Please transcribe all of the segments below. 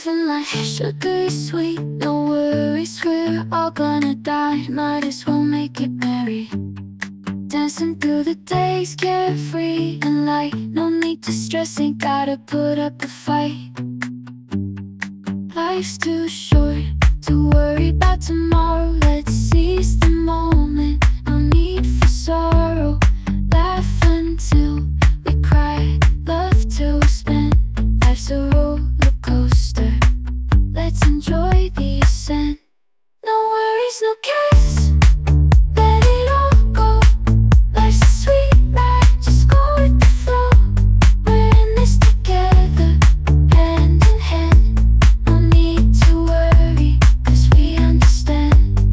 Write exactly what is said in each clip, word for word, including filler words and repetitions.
Living life sugary sweet, no worries, we're all gonna die. Might as well make it merry, dancing through the days, carefree and light. No need to stress, ain't gotta put up a fight. Life's too short to worry about tomorrow. Let's seize the moment, no need for sorrow. Laugh until we cry, love till we spend. Life's a roller coaster, let's enjoy the ascent. No worries, no cares, let it all go. Life's a sweet ride, just go with the flow. We're in this together, hand in hand. No need to worry, cause we understand.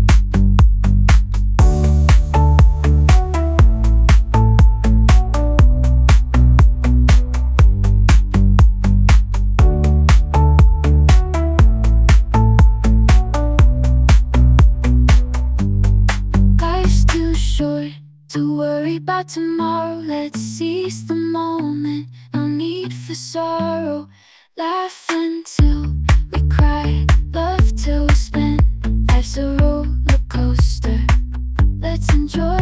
Life's too short to worry about tomorrow. Let's seize the moment, no need for sorrow. Laugh until we cry, love till we spend. Life's a roller coaster, let's enjoy